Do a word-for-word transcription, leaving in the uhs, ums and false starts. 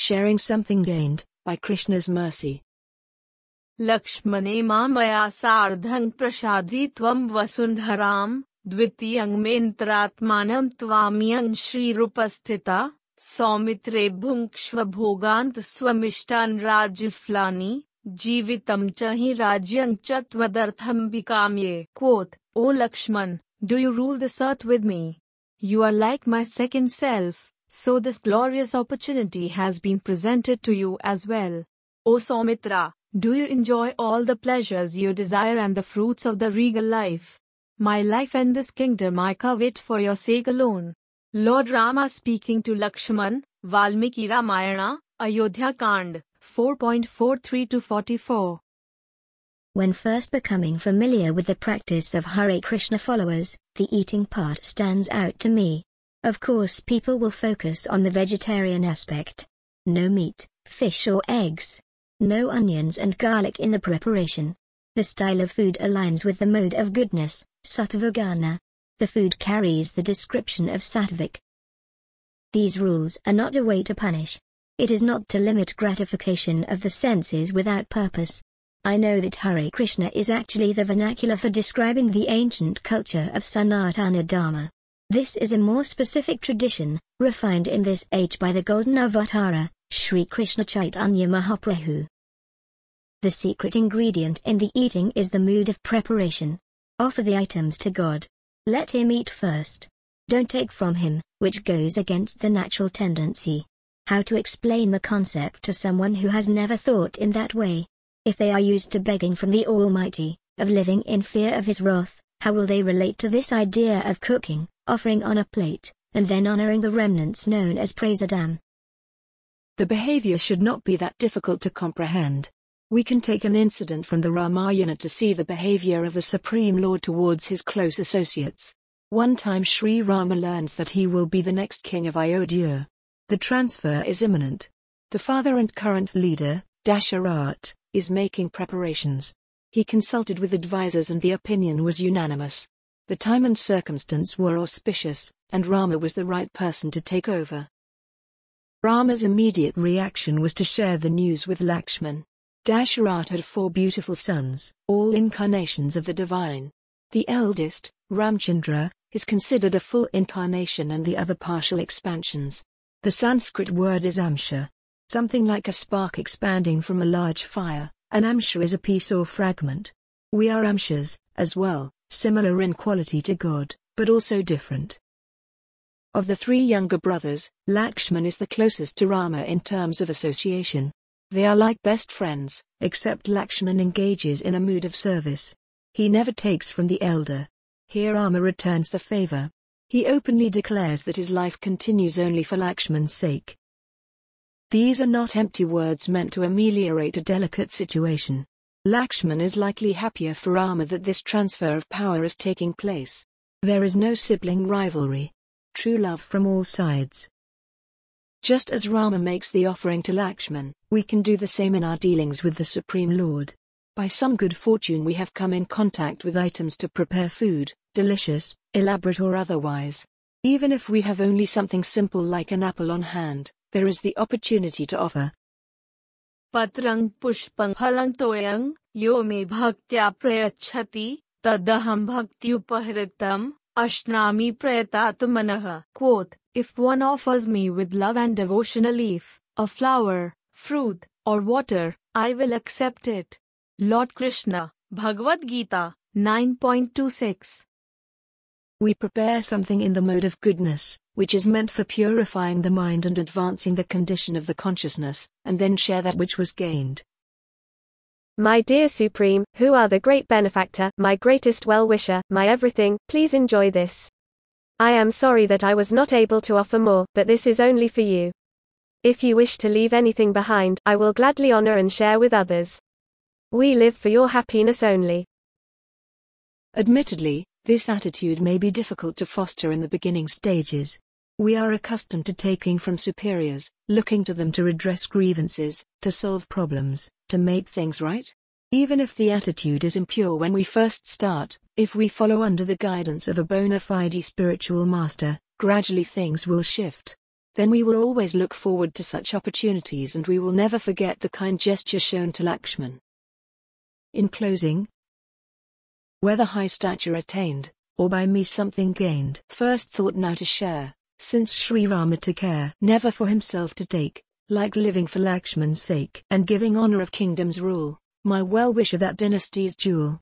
sharing something gained by Krishna's mercy. लक्ष्मणे मां मया सार्धं प्रसादि त्वं वसुन्धरां द्वितीयं मेऽन्तरात्मानं त्वामियं श्रीरूपस्थिता सौमित्रे भुङ्क्ष्व भोगान्त स्वमिष्टान् राज्यफलानि जीवितं च हि राज्यं च त्वदर्थं विकाम्ये. Quote, O Lakshman, do you rule this earth with me? You are like my second self, so this glorious opportunity has been presented to you as well. O Saumitra, do you enjoy all the pleasures you desire and the fruits of the regal life? My life and this kingdom I covet for your sake alone. Lord Rama speaking to Lakshman, Valmiki Ramayana, Ayodhya Kand, four point four three to forty-four. When first becoming familiar with the practice of Hare Krishna followers, the eating part stands out to me. Of course, people will focus on the vegetarian aspect. No meat, fish or eggs. No onions and garlic in the preparation. The style of food aligns with the mode of goodness, Sattvagana. The food carries the description of Sattvic. These rules are not a way to punish. It is not to limit gratification of the senses without purpose. I know that Hare Krishna is actually the vernacular for describing the ancient culture of Sanatana Dharma. This is a more specific tradition, refined in this age by the golden avatara, Sri Krishna Chaitanya Mahaprabhu. The secret ingredient in the eating is the mood of preparation. Offer the items to God. Let him eat first. Don't take from him, which goes against the natural tendency. How to explain the concept to someone who has never thought in that way? If they are used to begging from the Almighty, of living in fear of his wrath, how will they relate to this idea of cooking, offering on a plate, and then honoring the remnants known as prasadam? The behavior should not be that difficult to comprehend. We can take an incident from the Ramayana to see the behavior of the Supreme Lord towards his close associates. One time Sri Rama learns that he will be the next king of Ayodhya. The transfer is imminent. The father and current leader, Dasharatha, is making preparations. He consulted with advisors and the opinion was unanimous. The time and circumstance were auspicious, and Rama was the right person to take over. Rama's immediate reaction was to share the news with Lakshman. Dasharatha had four beautiful sons, all incarnations of the divine. The eldest, Ramchandra, is considered a full incarnation and the other partial expansions. The Sanskrit word is amsha. Something like a spark expanding from a large fire. An amsha is a piece or fragment. We are amshas, as well, similar in quality to God, but also different. Of the three younger brothers, Lakshman is the closest to Rama in terms of association. They are like best friends, except Lakshman engages in a mood of service. He never takes from the elder. Here Rama returns the favor. He openly declares that his life continues only for Lakshman's sake. These are not empty words meant to ameliorate a delicate situation. Lakshman is likely happier for Rama that this transfer of power is taking place. There is no sibling rivalry. True love from all sides. Just as Rama makes the offering to Lakshman, we can do the same in our dealings with the Supreme Lord. By some good fortune we have come in contact with items to prepare food, delicious, elaborate or otherwise. Even if we have only something simple like an apple on hand, there is the opportunity to offer. Patrang pushpang phalang toyang, yo me bhaktya prayachati, tadaham bhaktyupahritam, ashnami prayatatumanaha. Quote, if one offers me with love and devotion a leaf, a flower, fruit, or water, I will accept it. Lord Krishna, Bhagavad Gita, nine point two six. We prepare something in the mode of goodness, which is meant for purifying the mind and advancing the condition of the consciousness, and then share that which was gained. My dear Supreme, who are the great benefactor, my greatest well-wisher, my everything, please enjoy this. I am sorry that I was not able to offer more, but this is only for you. If you wish to leave anything behind, I will gladly honor and share with others. We live for your happiness only. Admittedly, this attitude may be difficult to foster in the beginning stages. We are accustomed to taking from superiors, looking to them to redress grievances, to solve problems, to make things right. Even if the attitude is impure when we first start, if we follow under the guidance of a bona fide spiritual master, gradually things will shift. then we will always look forward to such opportunities and we will never forget the kind gesture shown to Lakshman. In closing, whether high stature attained, or by me something gained, first thought now to share, since Sri Rama took care never for himself to take, like living for Lakshman's sake and giving honor of kingdom's rule, my well-wisher that dynasty's jewel.